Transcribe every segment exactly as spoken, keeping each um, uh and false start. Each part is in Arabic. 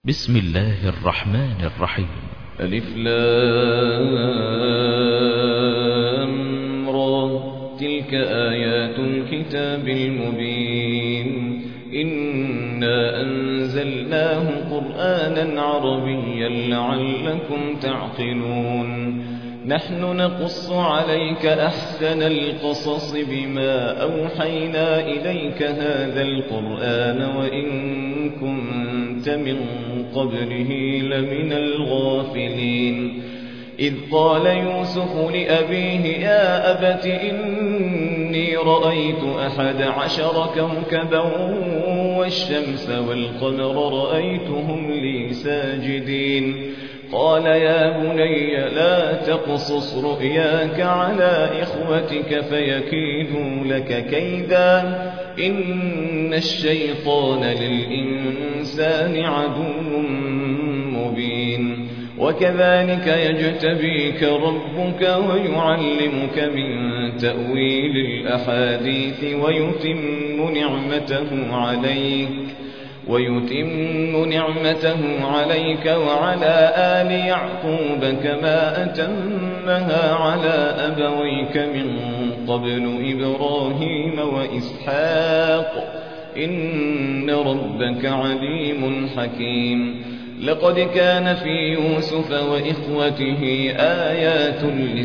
بسم الله الرحمن الرحيم. ألف لام را، تلك آيات الكتاب المبين. إنا أنزلناه قرآنا عربيا لعلكم تعقلون. نحن نقص عليك أحسن القصص بما أوحينا إليك هذا القرآن وإن كنت من قبله لمن الغافلين. إذ قال يوسف لأبيه يا أبت إني رأيت أحد عشر كوكبا والشمس والقمر رأيتهم لي ساجدين. قال يا بني لا تقصص رؤياك على إخوتك فيكيدوا لك كيدا إن الشيطان للإنسان عدو مبين. وكذلك يجتبيك ربك ويعلمك من تأويل الأحاديث ويتم نعمته عليك ويتم نعمته عليك وعلى آل يعقوب كما أتمها على أبويك من قبل إبراهيم وإسحاق إن ربك عليم حكيم. لقد كان في يوسف وإخوته آيات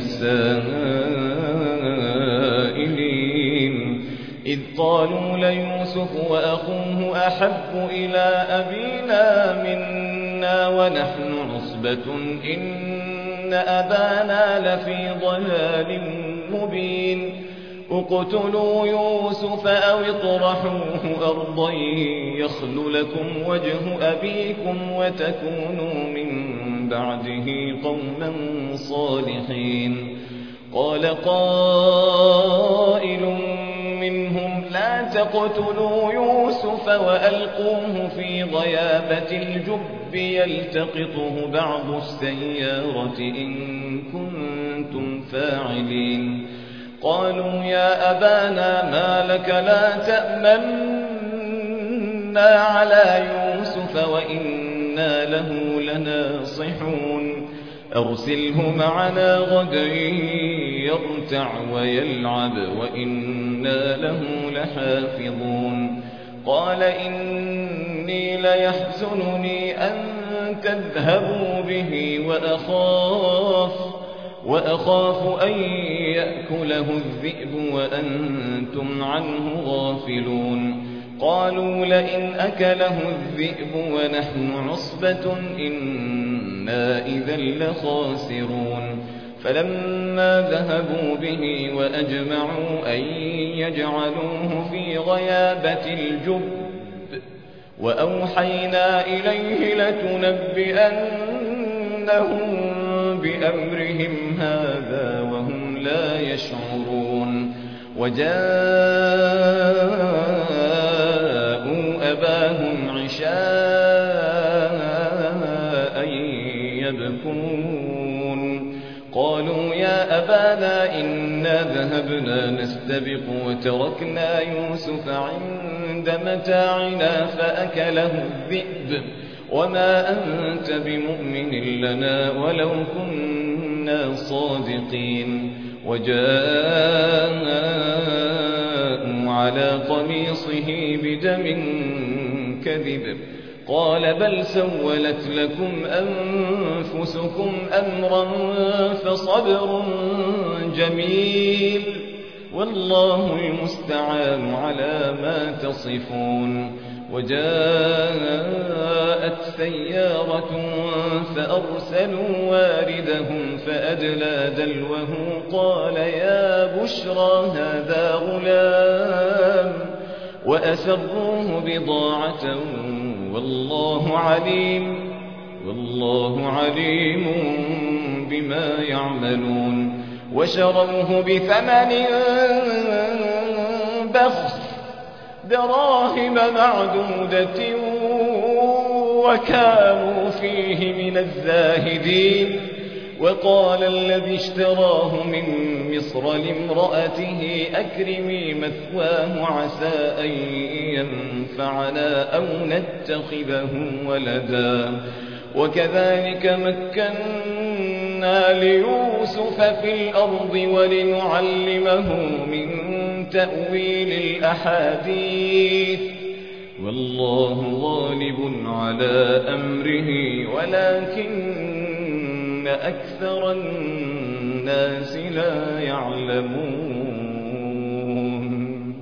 للسائلين إذ قالوا ليوسف وأخوه أحب إلى أبينا منا ونحن عصبة إن أبانا لفي ضلال مبين. اقتلوا يوسف أو اطرحوه أرضا يخل لكم وجه أبيكم وتكونوا من بعده قوما صالحين. قال قائل منهم لا تقتلوا يوسف وألقوه في غيابة الجب يلتقطه بعض السيارة إن كنتم فاعلين. قالوا يا أبانا ما لك لا تأمنا على يوسف وإنا له لناصحون. أرسله معنا غدا يرتع ويلعب وإنا له لحافظون. قال إني ليحزنني أن تذهبوا به وأخاف وأخاف أن يأكله الذئب وأنتم عنه غافلون. قالوا لئن أكله الذئب ونحن عصبة إنا إذا لخاسرون. فلما ذهبوا به وأجمعوا أن يجعلوه في غيابة الجب وأوحينا إليه لتنبئنهم بأمرهم هذا وهم لا يشعرون. وجاءوا أباهم عشاء يبكون. قالوا يا أبانا إنا ذهبنا نستبق وتركنا يوسف عند متاعنا فأكله الذئب وما أنت بمؤمن لنا ولو كنا صادقين. وجاءوا على قميصه بدم كذب قال بل سولت لكم أنفسكم أمرا فصبر جميل والله المستعان على ما تصفون. وجاءت سيارة فأرسلوا واردهم فأدلى دلوه قال يا بشرى هذا غلام وأسروه بضاعة والله عليم والله عليم بما يعملون. وشروه بثمن بخس دراهم معدودة وكانوا فيه من الزاهدين. وقال الذي اشتراه من مصر لامرأته أكرمي مثواه عسى أن ينفعنا أو نتخذه ولدا وكذلك مكنا ليوسف في الأرض ولنعلمه من تأويل الأحاديث والله غالب على أمره ولكن أكثر الناس لا يعلمون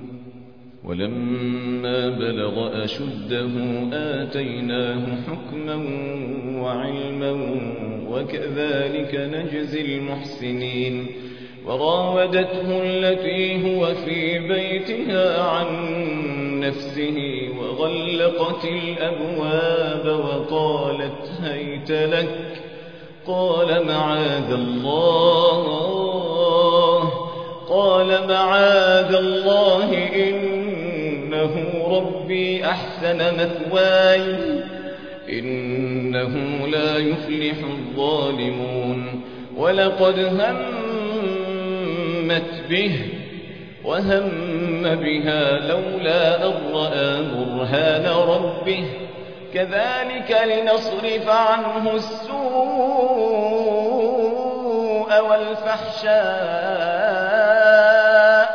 ولما بلغ أشده آتيناه حكما وعلما وكذلك نجزي المحسنين وراودته التي هو في بيتها عن نفسه وغلقت الأبواب وقالت هيت لك قال معاذ الله قال معاذ الله إنه ربي أحسن مثواي إنه لا يفلح الظالمون ولقد همت به وهم بها لولا أن رأى برهان ربه كذلك لنصرف عنه السوء والفحشاء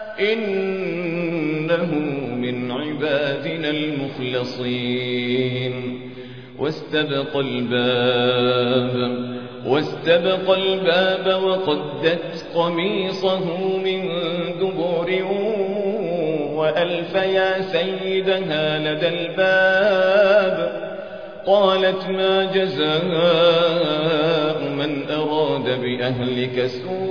إنه من عبادنا المخلصين واستبق الباب واستبق الباب وقدت قميصه من دبر وألف يا سيدها لدى الباب قالت ما جزاء من أراد بأهلك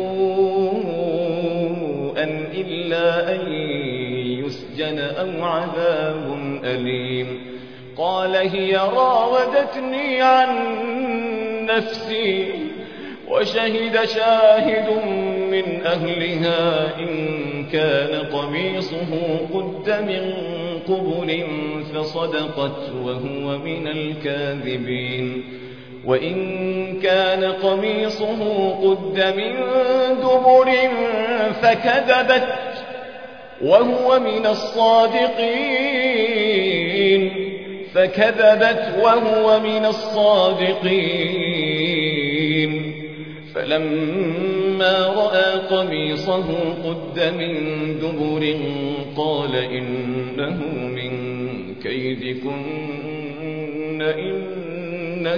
سوءا إلا أن يسجن أو عذاب أليم قال هي راودتني عن نفسي وشهد شاهد من أهلها إن كان قميصه قد من قبل فصدقت وهو من الكاذبين وإن كان قميصه قد من دبر فكذبت وهو من الصادقين فكذبت وهو من الصادقين فلما رأى قميصه قد من دبر قال إنه من كيدكن إن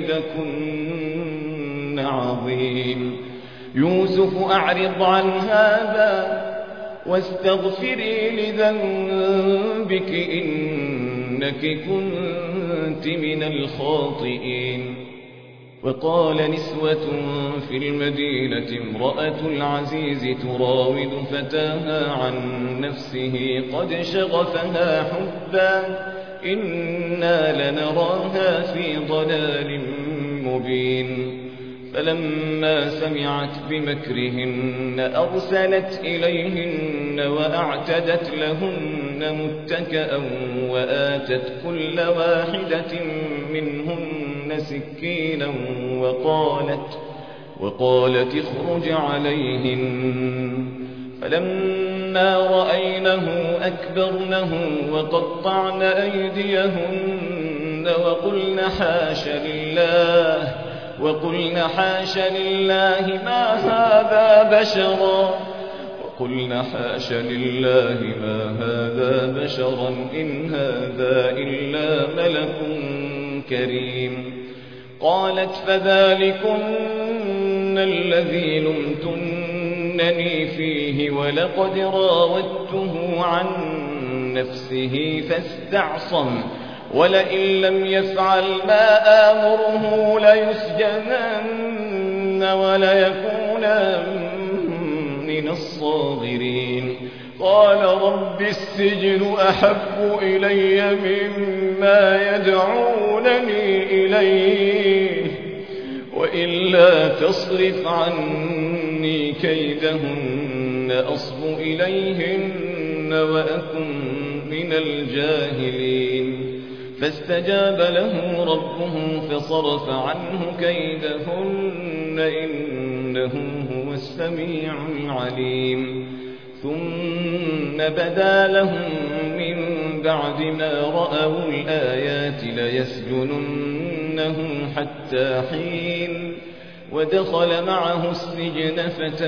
كيدكن عظيم يوسف أعرض عن هذا واستغفري لذنبك إنك كنت من الخاطئين وقال نسوة في المدينة امرأة العزيز تراود فتاها عن نفسه قد شغفها حبا إنا لنراها في ضلال مبين فلما سمعت بمكرهن أرسلت إليهن وأعتدت لهن متكأ وآتت كل واحدة منهن سكينا وقالت وقالت اخرج عليهن فلما رأينه أكبرنه وقطعن أيديهن وقلن حاش لله وقلن حاش لله ما هذا بشرا وقلن حاش لله ما هذا بشرا إن هذا إلا ملك كريم قالت فذلكن الذي لمتنني فيه ولقد راودته عن نفسه فاستعصم ولئن لم يفعل ما آمره ليسجنن وليكون من الصاغرين قال رب السجن أحب إلي مما يدعونني إليه وإلا تصرف عني كيدهن أصب إليهن وأكن من الجاهلين فاستجاب له ربه فصرف عنه كيدهن إنه هو السميع العليم ثم بدا لهم من بعد ما رأوا الآيات ليسجننه حتى حين ودخل معه السجن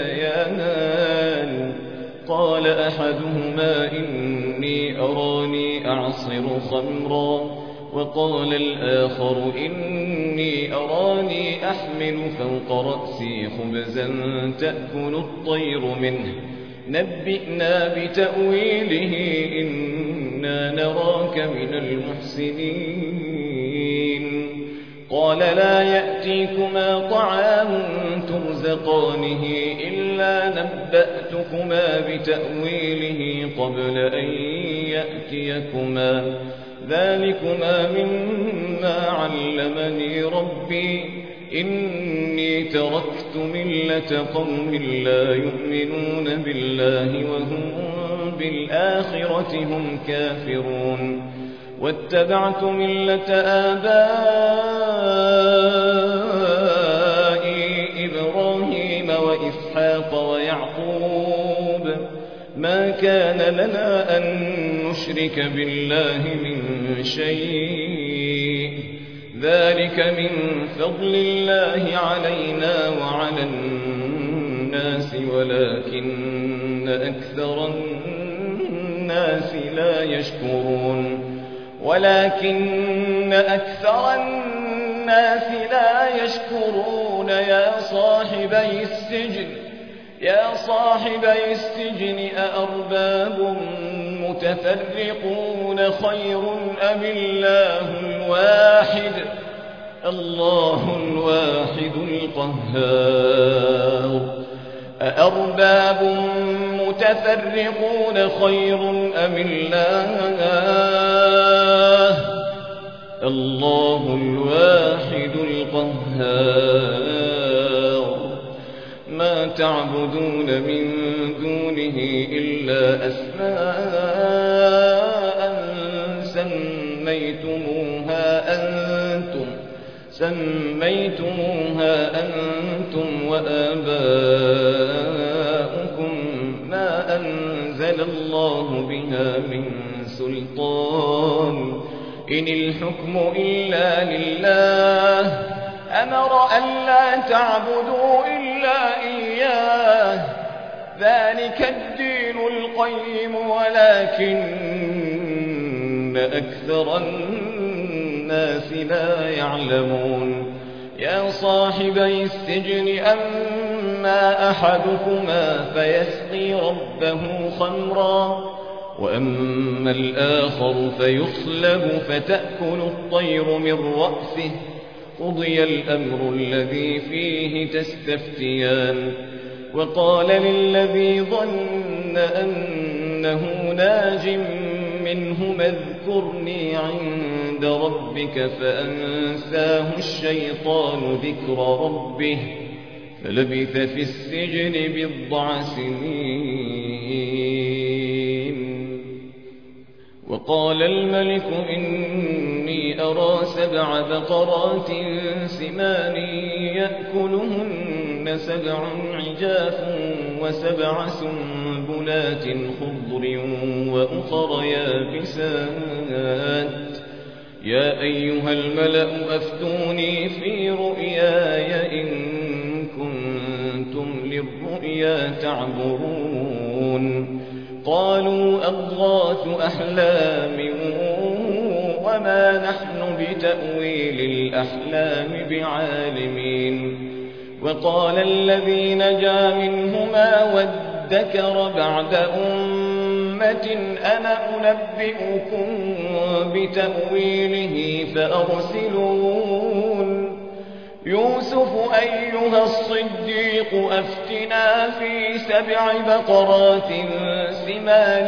فتيان قال أحدهما إني أراني أعصر خمرا وقال الآخر إني أراني أحمل فوق رأسي خبزا تأكل الطير منه نبئنا بتأويله إنا نراك من المحسنين قال لا يأتيكما طعام ترزقانه إلا نبأتكما بتأويله قبل أن يأتيكما ذلكما مما علمني ربي إني تركت ملة قوم لا يؤمنون بالله وهم بالآخرة هم كافرون واتبعت ملة آبائي إبراهيم وإسحاق ويعقوب ما كان لنا أن نشرك بالله من شيء ذلك من فضل الله علينا وعلى الناس ولكن أكثر الناس لا يشكرون ولكن أكثر الناس لا يشكرون يا صاحبي السجن يا صاحبي السجن أأرباب متفرقون خير أم الله الواحد الله الواحد القهار أأرباب متفرقون خير أم الله الله الواحد القهار ما تعبدون من دونه إلا أسماء سميتموها أنتم سميتموها أنتم وآباؤكم ما أنزل الله بها من سلطان إن الحكم إلا لله أمر ألا تعبدوا إلا إياه ذلك الدين القيم ولكن أكثر الناس لا يعلمون يا صاحبي السجن أما أحدكما فيسقي ربه خمرا وأما الآخر فيصلب فتأكل الطير من رأسه قضي الأمر الذي فيه تستفتيان وقال للذي ظن أنه ناج منهما اذكرني عند ربك فأنساه الشيطان ذكر ربه فلبث في السجن بضع سنين وقال الملك إني أرى سبع بقرات سمان يأكلهن سبع عجاف وسبع سنبلات خضر وأخر يابسات يا أيها الملأ أفتوني في رؤياي إن كنتم للرؤيا تعبرون قالوا أضغاث أحلام وما نحن بتأويل الأحلام بعالمين وقال الذي نجا منهما وادكر بعد أمة أنا أنبئكم بتأويله فأرسلون يوسف أيها الصديق أفتنا في سبع بقرات سمان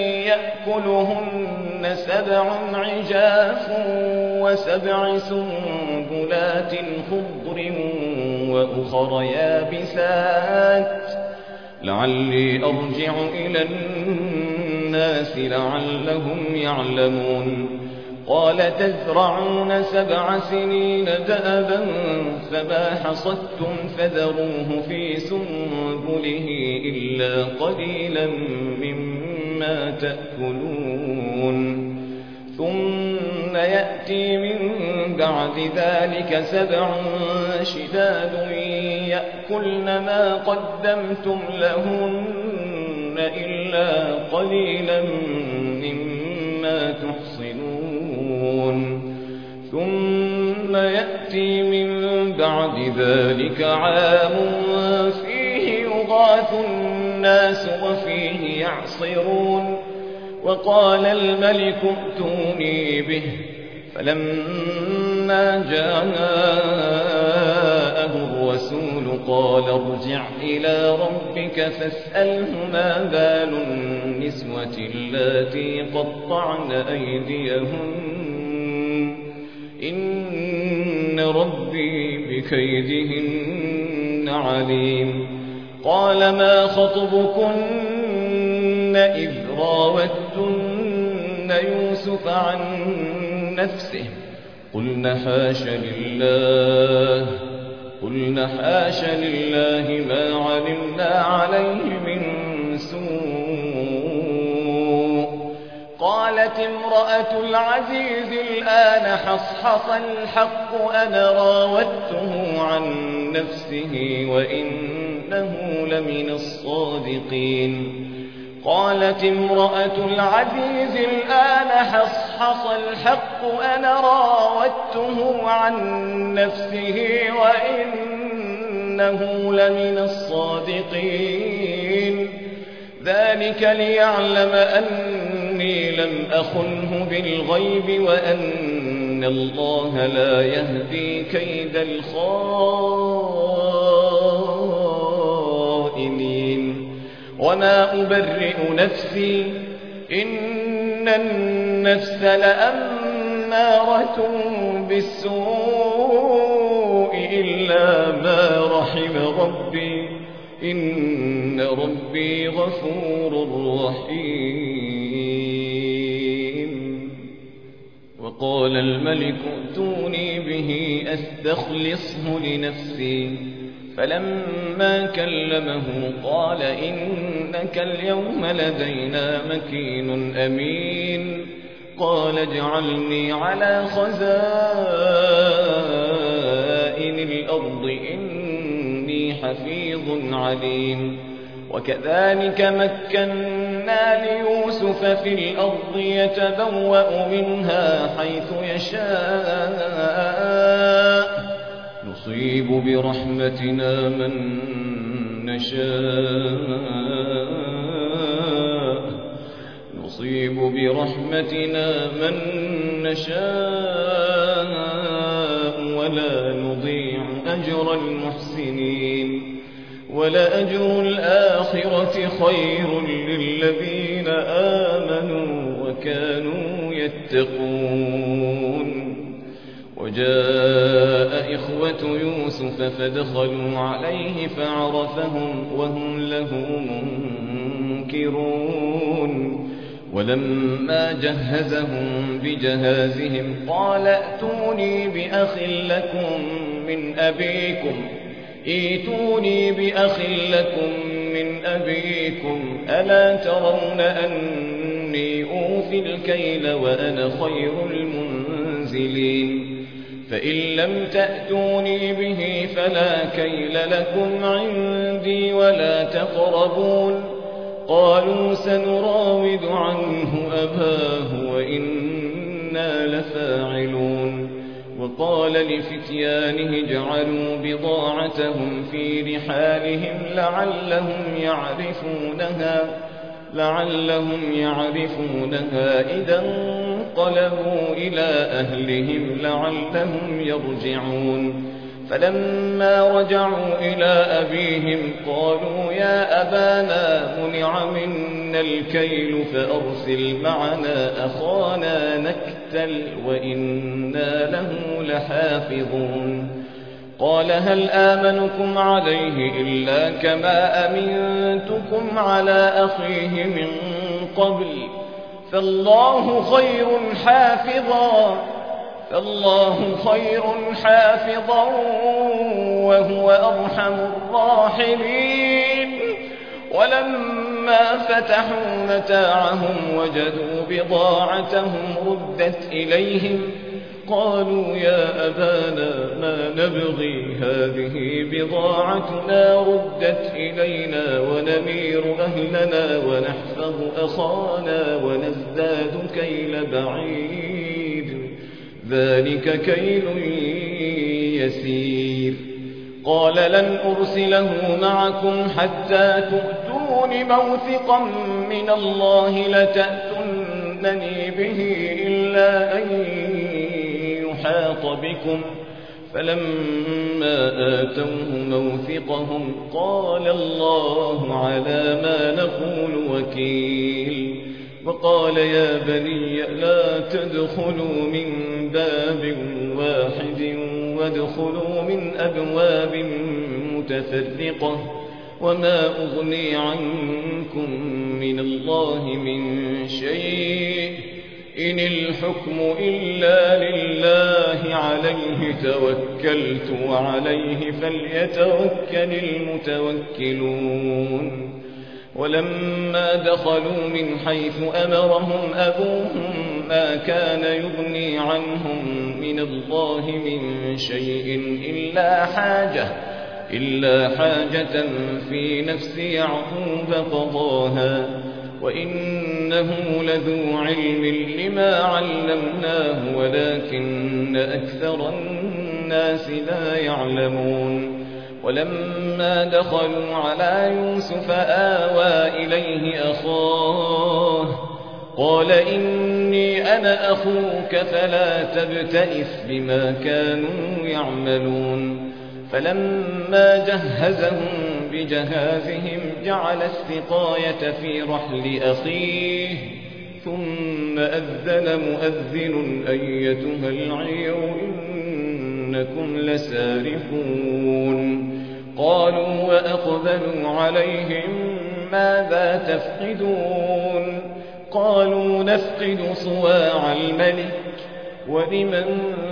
يأكلهن سبع عجاف وسبع سنبلات خضر وأخر يابسات لعلي أرجع إلى الناس لعلهم يعلمون قال تزرعون سبع سنين دأبا فما حصدتم فذروه في سنبله إلا قليلا مما تأكلون ثم يأتي من بعد ذلك سبع شداد يأكلن ما قدمتم لهن إلا قليلا مما تحصنون ثم يأتي من بعد ذلك عام فيه يغاث الناس وفيه يعصرون وقال الملك ائتوني به فلما جاءه الرسول قال ارجع إلى ربك فاسأله ما بال النسوة اللاتي قطعن أيديهن إن ربي بكيدهن عليم قال ما خطبكن إذ راوتن يوسف عن نفسه قلنا حاش لله قلنا حاش لله ما علمنا عليه من سوء قالت امرأة العزيز الآن حصحص الحق أنا راودته عن نفسه وإنه لمن الصادقين قالت امرأة العزيز الآن حصحص الحق أنا راودته عن نفسه وإنه لمن الصادقين ذلك ليعلم أني لم أخنه بالغيب وأن الله لا يهدي كيد الخائنين وما أبرئ نفسي إن النفس لأمارة بالسوء إلا ما رحم ربي إن ربي غفور رحيم وقال الملك ائتوني به أستخلصه لنفسي فلما كلمه قال إنك اليوم لدينا مكين أمين قال اجعلني على خزائن الأرض إني حفيظ عليم وكذلك مكنا ليوسف في الأرض يتبوأ منها حيث يشاء نصيب برحمتنا من نشاء نصيب برحمتنا من نشاء ولا نضيع أجر المحسنين ولأجر الآخرة خير للذين آمنوا وكانوا يتقون وجاء إخوة يوسف فدخلوا عليه فعرفهم وهم له منكرون ولما جهزهم بجهازهم قال ائتوني بأخ لكم من أبيكم ائتوني بأخ لكم من أبيكم ألا ترون أني أوفي الكيل وأنا خير المنزلين فإن لم تأتوني به فلا كيل لكم عندي ولا تقربون قالوا سنراود عنه أباه وإنا لفاعلون وقال لفتيانه اجعلوا بضاعتهم في رحالهم لعلهم يعرفونها لعلهم يعرفونها إذا انقلبوا إلى أهلهم لعلهم يرجعون فلما رجعوا إلى أبيهم قالوا يا أبانا منع منا الكيل فأرسل معنا أخانا نكتل وإنا له لحافظون قال هل آمنكم عليه إلا كما أمنتكم على أخيه من قبل فالله خير حافظا فالله خير حافظا وهو أرحم الراحمين. ولما فتحوا متاعهم وجدوا بضاعتهم ردت إليهم قالوا يا أبانا ما نبغي هذه بضاعتنا ردت إلينا ونمير أهلنا ونحفظ أخانا ونزداد كيل بعيد ذلك كيل يسير. قال لن أرسله معكم حتى تؤتون موثقا من الله لتأتونني به إلا أن يحاط بكم. فلما آتوه موثقهم قال الله على ما نقول وكيل. وقال يا بني لا تدخلوا من باب واحد وادخلوا من أبواب متفرقة وما أغني عنكم من الله من شيء إن الحكم إلا لله عليه توكلت وعليه فليتوكل المتوكلون. ولما دخلوا من حيث أمرهم أبوهم ما كان يغني عنهم من الله من شيء إلا حاجة إلا حاجة في نفس يعقوب قضاها وإنه لذو علم لما علمناه ولكن أكثر الناس لا يعلمون. ولما دخلوا على يوسف آوى إليه أخاه قال إني أنا أخوك فلا تبتئس بما كانوا يعملون. فلما جهزهم بجهازهم جعل السقاية في رحل أخيه ثم أذن مؤذن أيتها العير إنكم لسارقون. قالوا وأقبلوا عليهم ماذا تفقدون قالوا نفقد صواع الملك ولمن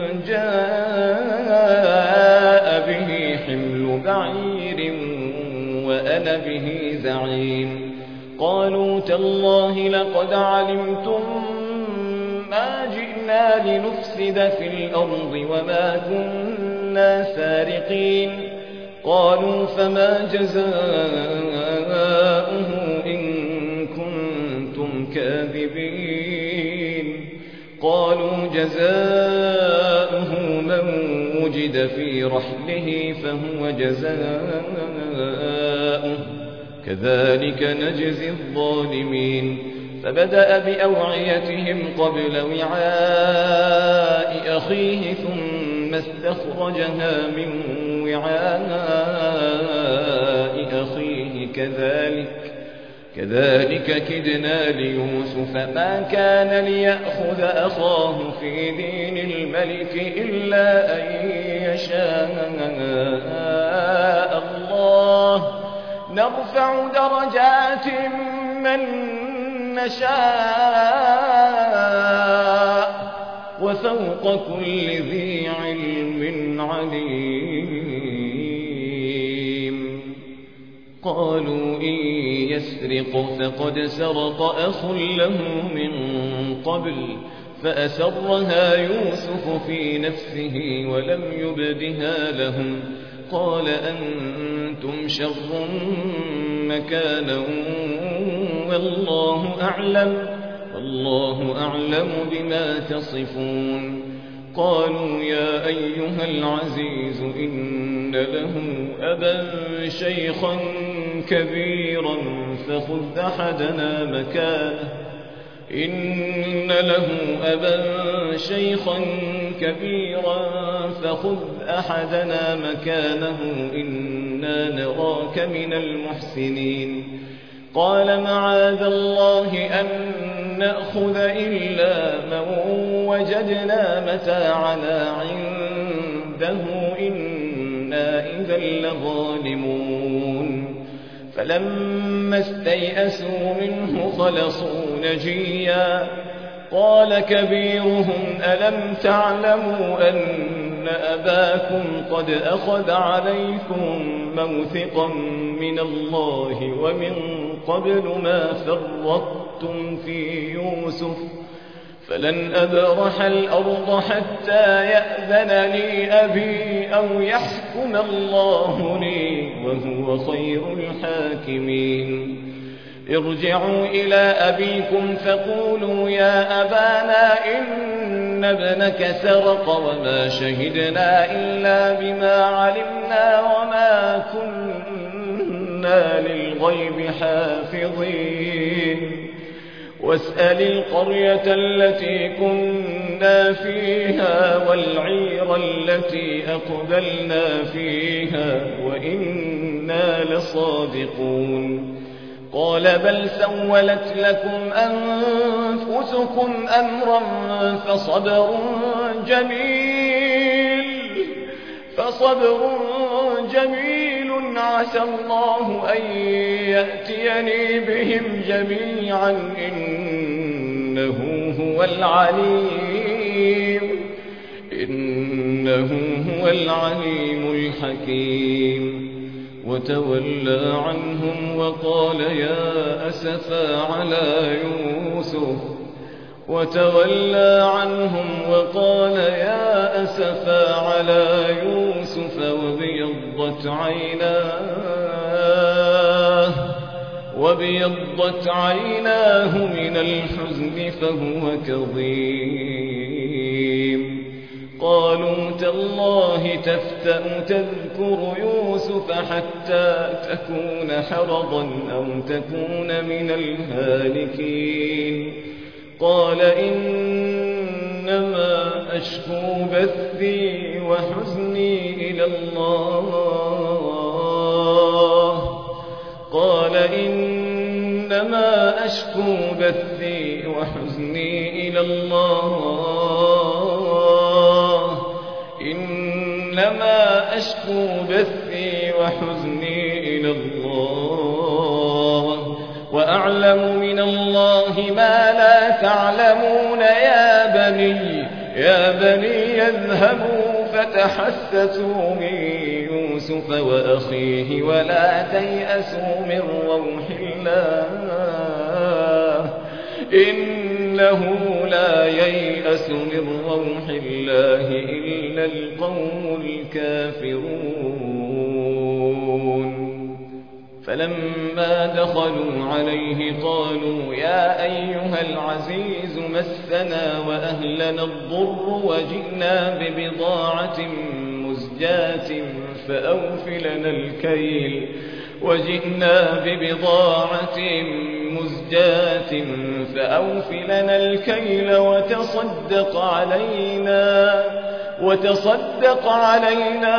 جاء به حمل بعير وأنا به زعيم. قالوا تالله لقد علمتم ما جئنا لنفسد في الأرض وما كنا سارقين. قالوا فما جزاؤه إن كنتم كاذبين. قالوا جزاؤه من وجد في رحله فهو جزاؤه كذلك نجزي الظالمين. فبدأ بأوعيتهم قبل وعاء أخيه ثم استخرجها من وعاء أخيه كذلك كذلك كدنا ليوسف ما كان ليأخذ أخاه في دين الملك إلا أن يشاء الله نرفع درجات من نشاء وفوق كل ذي علم عليم. قالوا إن يسرق فقد سرق أخ له من قبل فأسرها يوسف في نفسه ولم يبدها لهم. قال أنتم شر مكانا والله أعلم والله أعلم بما تصفون. قالوا يا أيها العزيز إن له أبا شيخا كبيرا فخذ أحدنا مكانه إن له أبا شيخا كبيرا فخذ أحدنا مكانه إنا نراك من المحسنين. قال معاذ الله أن نأخذ إلا من وجدنا متاعنا عنده إنا إذا لظالمون. فلما استيئسوا منه خلصوا نجيا قال كبيرهم ألم تعلموا أن أباكم قد أخذ عليكم موثقا من الله ومن قبل ما فرطتم في يوسف فلن أبرح الأرض حتى يأذن لي أبي أو يحكم الله لي وهو خير الحاكمين ارجعوا إلى أبيكم فقولوا يا أبانا إن ابنك سرق وما شهدنا إلا بما علمنا وما كنا للغيب حافظين واسأل القرية التي كنا فيها والعير التي أقبلنا فيها وإنا لصادقون قال بل سولت لكم أنفسكم أمرا فصبر جميل فصبر جميل عسى الله أن يأتيني بهم جميعا إنه هو العليم إنه هو العليم الحكيم وتولى عنهم وقال يا أسفا على يوسف وتولى عنهم وقال يا أسفا على يوسف وبيضت عيناه وبيضت عيناه من الحزن فهو كظيم قالوا تالله تفتأ تذكر يوسف حتى تكون حرضا أو تكون من الهالكين قال إنما أشكو بثي وحزني إلى الله قال إنما أشكو بثي وحزني إلى الله إنما أشكو بثي وحزني إلى الله وأعلم من الله ما لا تعلمون يا بني يا بني يذهبوا فتحسسوا من يوسف وأخيه ولا تيأسوا من روح الله إنه لا ييأس من روح الله إلا القوم الكافرون فلما دخلوا عليه قالوا يا أيها العزيز مسنا وأهلنا الضر وجئنا ببضاعة مزجاة فأوفلنا الكيل وجئنا ببضاعة مزجاة فأوفلنا الكيل وتصدق علينا وتصدق علينا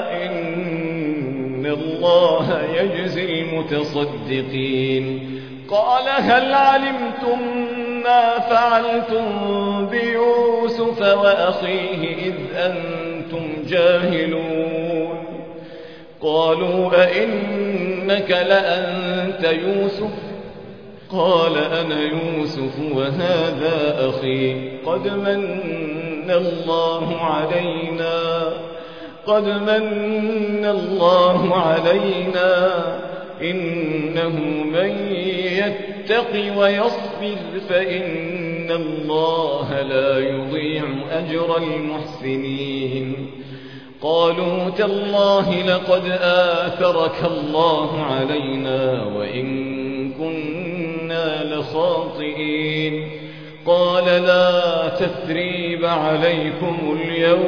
إن الله يجزي المتصدقين قال هل علمتم ما فعلتم بيوسف وأخيه إذ أنتم جاهلون قالوا أئنك لأنت يوسف قال أنا يوسف وهذا أخي قد من الله علينا قد من الله علينا إنه من يتق ويصبر فإن الله لا يضيع أجر المحسنين قالوا تالله لقد آثرك الله علينا وإن كنا لخاطئين قال لا تثريب عليكم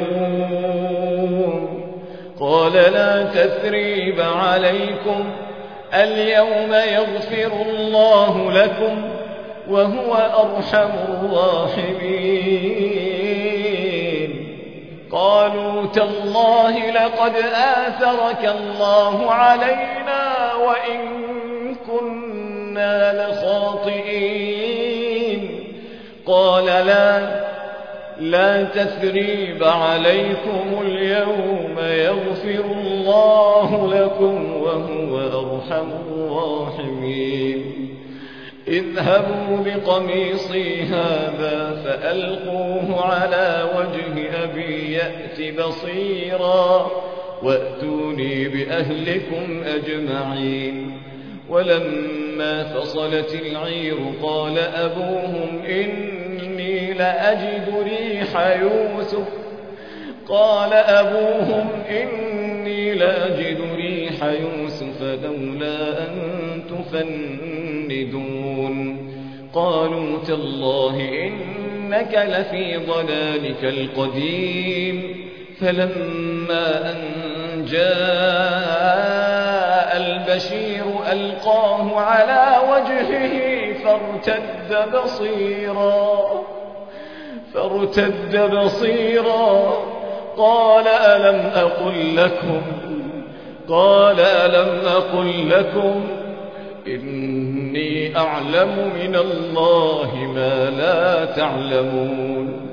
اليوم قال لا تثريب عليكم اليوم يغفر الله لكم وهو أرحم الراحمين قالوا تالله لقد آثرك الله علينا وإن كنا لخاطئين قال لا لا تثريب عليكم اليوم يغفر الله الله لكم وهو أرحم الراحمين اذهبوا بقميصي هذا فألقوه على وجه أبي يأت بصيرا وأتوني بأهلكم أجمعين ولما فصلت العير قال أبوهم إني لأجد ريح يوسف قال أبوهم إني لأجد ريح يوسف لولا أن تفندون قالوا تالله إنك لفي ضلالك القديم فلما أن جاء البشير ألقاه على وجهه فارتد بصيرا فارتد بصيرا قال ألم أقل لكم قال ألم أقل لكم إني أعلم من الله ما لا تعلمون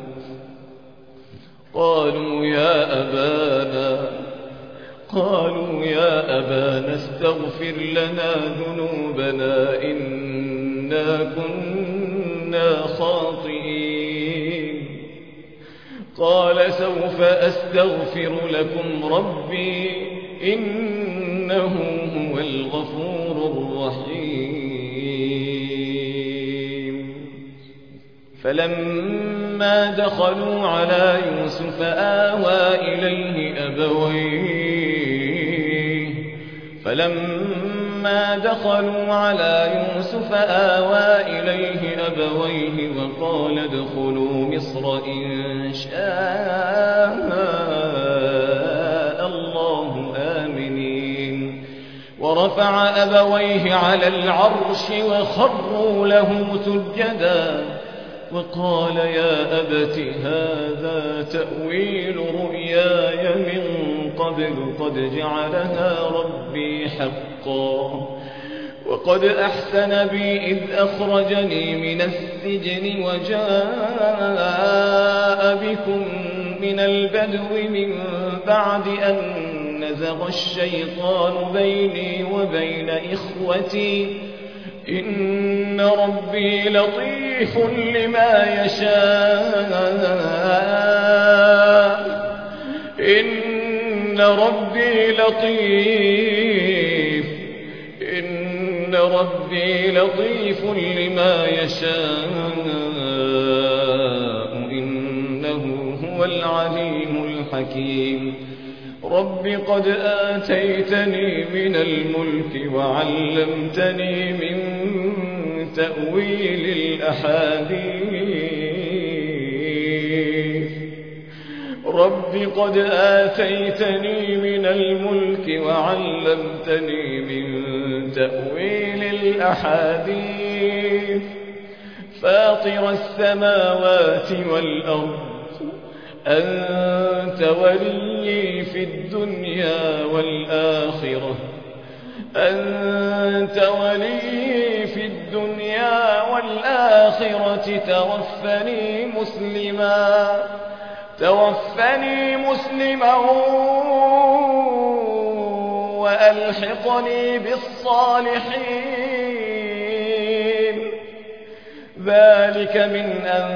قالوا يا أبانا قالوا يا أبانا استغفر لنا ذنوبنا إنا كنا خاطئين قال سوف أستغفر لكم ربي إنه هو الغفور الرحيم فلما دخلوا على يوسف آوى إليه أبويه فلما دخلوا على يوسف آوى إليه أبويه وقال ادخلوا مصر إن شاء الله آمنين ورفع أبويه على العرش وخروا له سجدا وقال يا أبت هذا تأويل رؤياي من قبل قد جعلها ربي حقا وقد أحسن بي إذ أخرجني من السجن وجاء بكم من البدو من بعد أن نزغ الشيطان بيني وبين إخوتي إن ربي لطيف لما يشاء إن ربي لطيف إن ربي لطيف لما يشاء إنه هو العليم الحكيم رب قد آتيتني من الملك وعلمتني من تأويل الأحاديث رب قد آتيتني من الملك وعلمتني من تأويل الأحاديث فاطر السماوات والأرض أنت ولي في الدنيا والآخرة أنت ولي في الدنيا والآخرة توفني مسلما توفني مسلما وألحقني بالصالحين ذلك من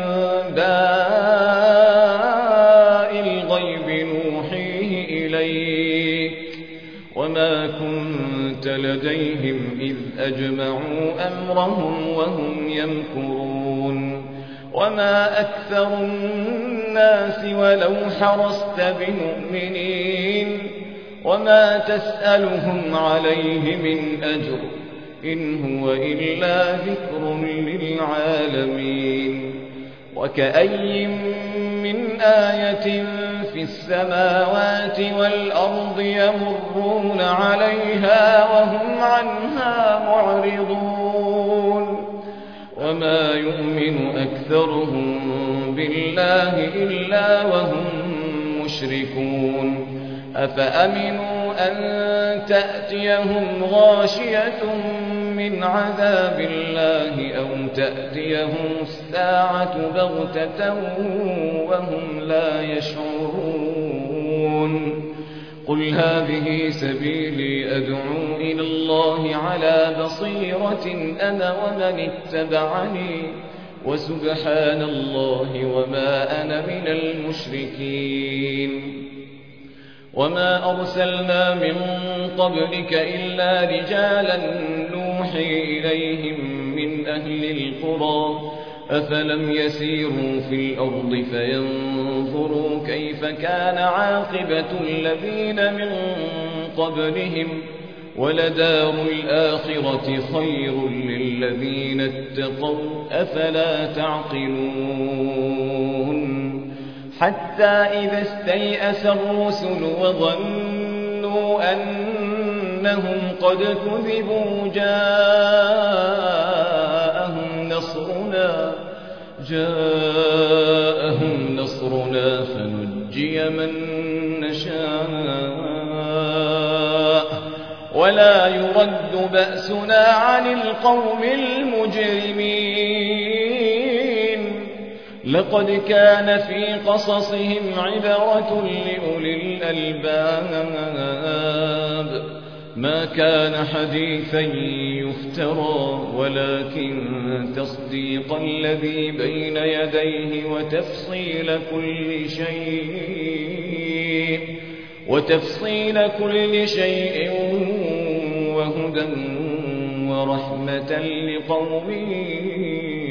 أنباء الغيب نوحيه إليك وما كنت لديهم إذ أجمعوا أمرهم وهم يمكرون وما أكثر الناس ولو حرصت بمؤمنين وما تسألهم عليه من أجر إن هو إلا ذكر للعالمين وكأي من آية في السماوات والأرض يمرون عليها وهم عنها معرضون وما يؤمن أكثرهم بالله إلا وهم مشركون أفأمنوا أن تأتيهم غاشية من عذاب الله أو تأتيهم الساعة بغتة وهم لا يشعرون قل هذه سبيلي أدعو إلى الله على بصيرة أنا ومن اتبعني وسبحان الله وما أنا من المشركين وما أرسلنا من قبلك إلا رجالا نوحي إليهم من أهل القرى أفلم يسيروا في الأرض فينظروا كيف كان عاقبة الذين من قبلهم ولدار الآخرة خير للذين اتقوا أفلا تعقلون حتى إذا استيأس الرسل وظنوا أنهم قد كذبوا جاءهم نصرنا جاءهم نصرنا فنجي من نشاء ولا يرد بأسنا عن القوم المجرمين لقد كان في قصصهم عبرة لأولي الألباب ما كان حديثا يفترى ولكن تصديق الذي بين يديه وتفصيل كل شيء وتفصيل كل شيء وهدى ورحمة لقوم